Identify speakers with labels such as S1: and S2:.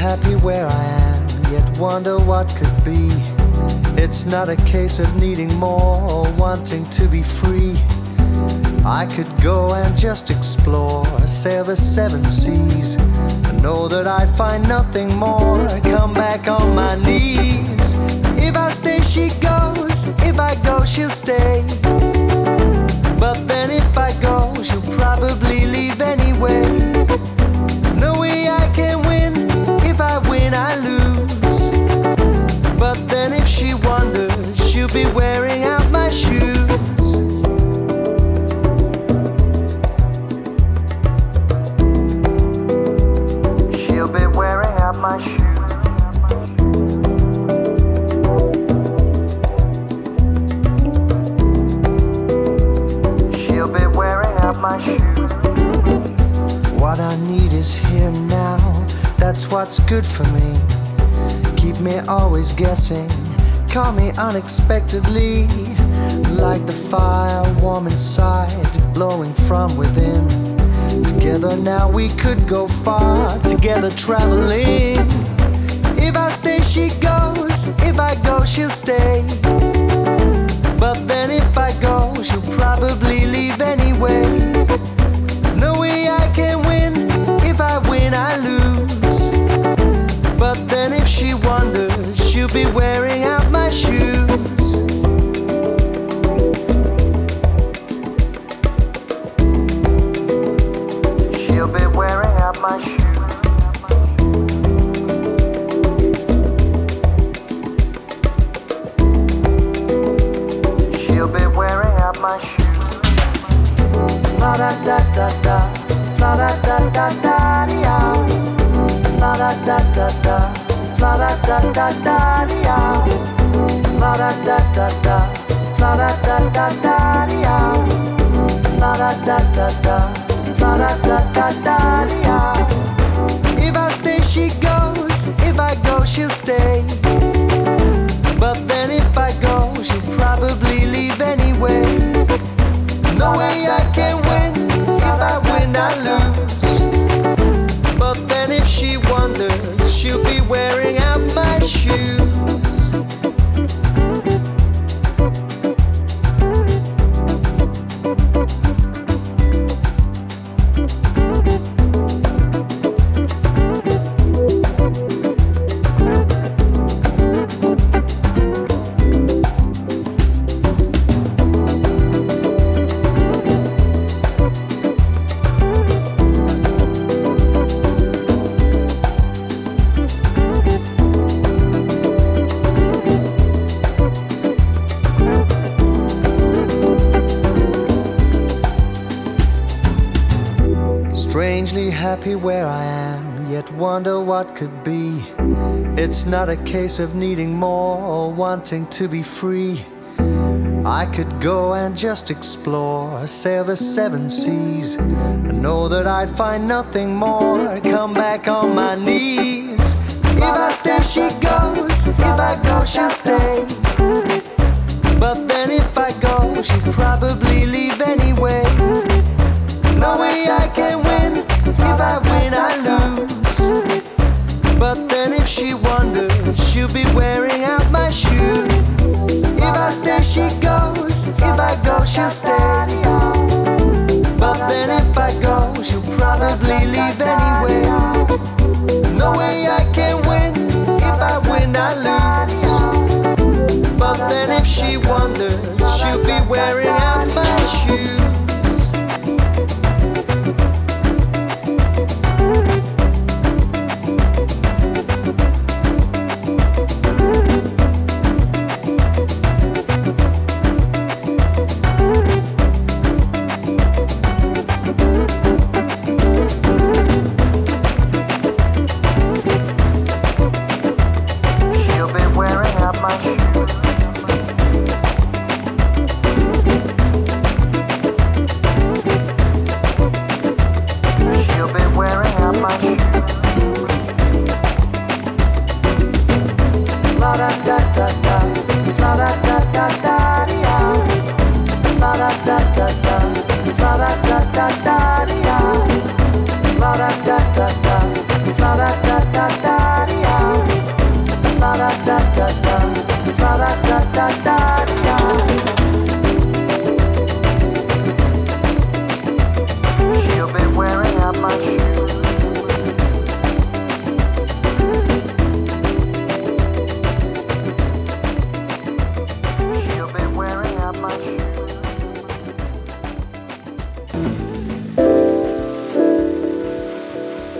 S1: happy where I am, yet wonder what could be. It's not a case of needing more or wanting to be free. I could go and just explore, sail the seven seas, and know that I'd find nothing more. Come back on my knees. If I stay, she goes. If I go, she'll stay. But then if I go, she'll probably leave anyway. There's no way I can win. If I win, I lose. But then if she wonders, she'll be wearing out my shoes. She'll be wearing out my shoes. My shoes. What I need is here now. That's what's good for me. Keep me always guessing. Call me unexpectedly. Like the fire warm inside, blowing from within. Together now we could go far. Together traveling. If I stay, she goes. If I go, she'll stay. But then if I go, she'll probably leave anyway. There's no way I can win. If I win, I lose. But then if she wonders, she'll be wearing out my shoes. She'll be wearing out my shoes. My shoes. La da da da da, la da da da da da, la da da da da, la da da da da da, la da da da da, la da da da da da, la da da da da, la da da da da. If I stay, she goes. If I go, she'll stay. But then if I go, she'll probably leave anyway. No way I can win. If I win, I lose. But then if she wonders, she'll be wearing out my shoes. Strangely happy where I am, yet wonder what could be. It's not a case of needing more or wanting to be free. I could go and just explore, sail the seven seas, and know that I'd find nothing more. Come back on my knees. If I stay, she goes. If I go, she'll stay. But then if I go, she'll probably leave anyway. No way I can win. If I win, I lose. But then if she wonders, she'll be wearing out my shoes. If I stay, she goes. If I go, she'll stay. But then if I go, she'll probably leave anyway. No way I can win. If I win, I lose. But then if she wonders, she'll be wearing out my shoes.
S2: not much.